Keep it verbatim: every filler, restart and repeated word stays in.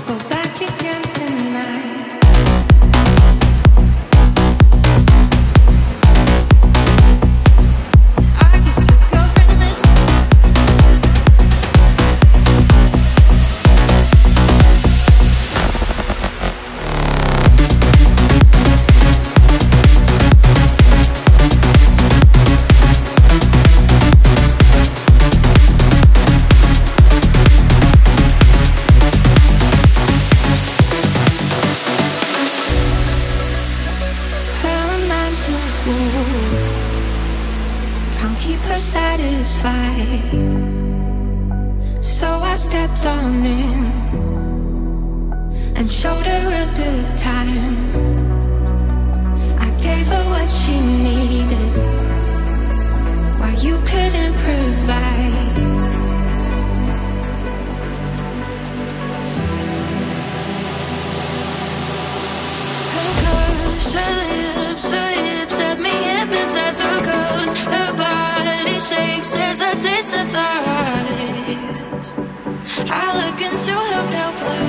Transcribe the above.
go back again tonight. I kissed your girlfriend this can't keep her satisfied, so I stepped on in and showed her a good time. I gave her what she needed while you couldn't provide. Her curves, her lips, her hips had me hypnotized. Her curves, her body shakes as I taste her thighs. I look into her pale blue